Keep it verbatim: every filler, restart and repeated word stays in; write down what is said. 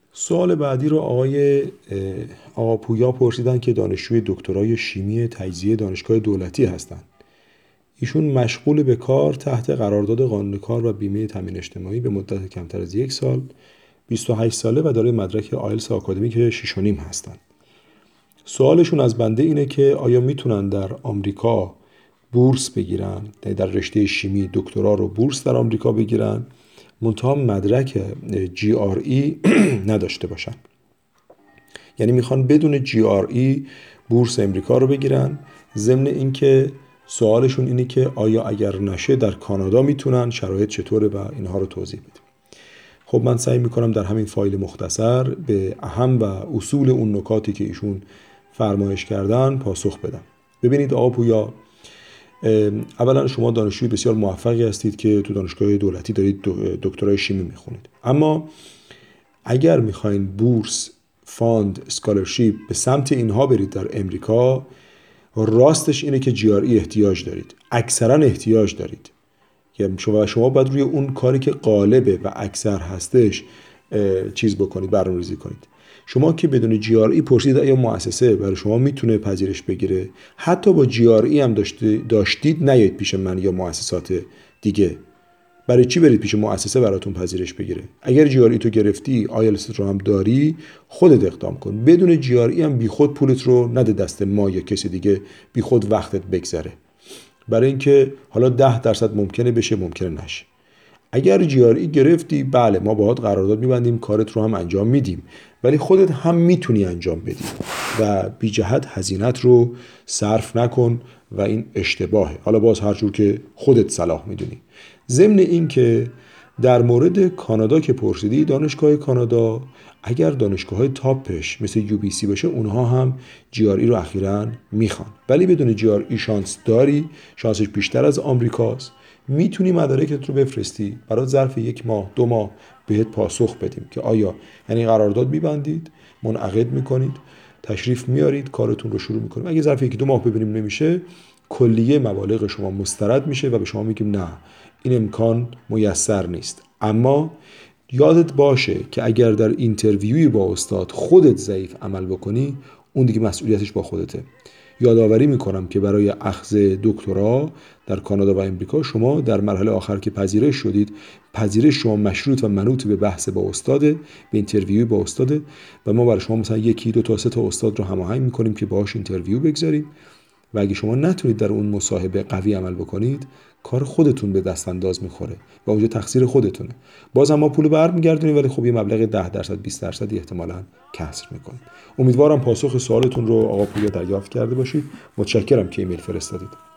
سوال بعدی رو آقای آقا پویا پرسیدن که دانشجوی دکترای شیمی تجزیه دانشگاه دولتی هستند. ایشون مشغول به کار تحت قرارداد قانون کار و بیمه تامین اجتماعی به مدت کمتر از یک سال، بیست و هشت ساله و دارای مدرک آیلتس آکادمیک شش و نیم هستند. سوالشون از بنده اینه که آیا میتونن در آمریکا بورس بگیرن، در رشته شیمی دکترا رو بورس در آمریکا بگیرن، منتها مدرک جی آر ای نداشته باشن. یعنی میخوان بدون جی آر ای بورس امریکا رو بگیرن. ضمن اینکه سوالشون اینه که آیا اگر نشه در کانادا میتونن، شرایط چطوره و اینها رو توضیح بدیم. خب من سعی میکنم در همین فایل مختصر به اهم و اصول اون نکاتی که ایشون فرمایش کردن پاسخ بدم. ببینید آقا پویا، اولا شما دانشجوی بسیار موفقی هستید که تو دانشگاه دولتی دارید دکترای شیمی میخونید، اما اگر میخواین بورس، فاند، اسکالرشیپ به سمت اینها برید در امریکا، راستش اینه که جی آر ای احتیاج دارید، اکثرا احتیاج دارید. شما شما باید روی اون کاری که غالبه و اکثر هستش چیز بکنید، برنامه‌ریزی کنید. شما که بدون جی آر ای پرسید آیا مؤسسه برای شما میتونه پذیرش بگیره، حتی با جی آر ای هم داشتید نیایید پیش من یا مؤسسات دیگه. برای چی برید پیش مؤسسه براتون پذیرش بگیره؟ اگر جی آر ای تو گرفتی، آیلتس رو هم داری، خودت اقدام کن. بدون جی آر ای هم بیخود پولت رو نده دست ما یا کسی دیگه، بیخود وقتت بگذره. برای اینکه حالا ده درصد ممکنه بشه، ممکنه نشه. اگر جی آر ای گرفتی، بله ما باهات قرارداد میبندیم، کارت رو هم انجام میدیم، ولی خودت هم میتونی انجام بدی و بی جهت هزینت رو صرف نکن و این اشتباهه. حالا باز هر جور که خودت صلاح میدونی. ضمن این که در مورد کانادا که پرسیدی، دانشگاه کانادا اگر دانشگاه های تاپش مثل یو بی سی باشه، اونها هم جی آر ای رو اخیراً میخوان، ولی بدون جی آر ای شانس داری، شانسش بیشتر از آمریکاست. میتونی مدارکت رو بفرستی، برات ظرف یک ماه دو ماه بهت پاسخ بدیم که آیا، یعنی قرارداد میبندید، منعقد میکنید، تشریف میارید، کارتون رو شروع میکنیم. اگه ظرف یک دو ماه ببینیم نمیشه، کلیه مبالغ شما مسترد میشه و به شما میگیم نه، این امکان میسر نیست. اما یادت باشه که اگر در اینترویوی با استاد خودت ضعیف عمل بکنی، اون دیگه مسئولیتش با خودته. یادآوری میکنم که برای اخذ دکترا در کانادا و امریکا شما در مرحله آخر که پذیرش شدید، پذیرش شما مشروط و منوط به بحث با استاده، به اینترویوی با استاده و ما برای شما مثلا یکی دو تا سه تا استاد رو هماهنگ میکنیم که باهاش اینترویو بگذاریم و اگه شما نتونید در اون مصاحبه قوی عمل بکنید، کار خودتون به دست انداز میخوره و اونجا تقصیر خودتونه. باز هم ما پول برمیگردونیم، ولی خب یه مبلغ ده درصد بیست درصد احتمالاً کسر میکنیم. امیدوارم پاسخ سوالتون رو آقا پویا دریافت کرده باشید. متشکرم که ایمیل فرستادید.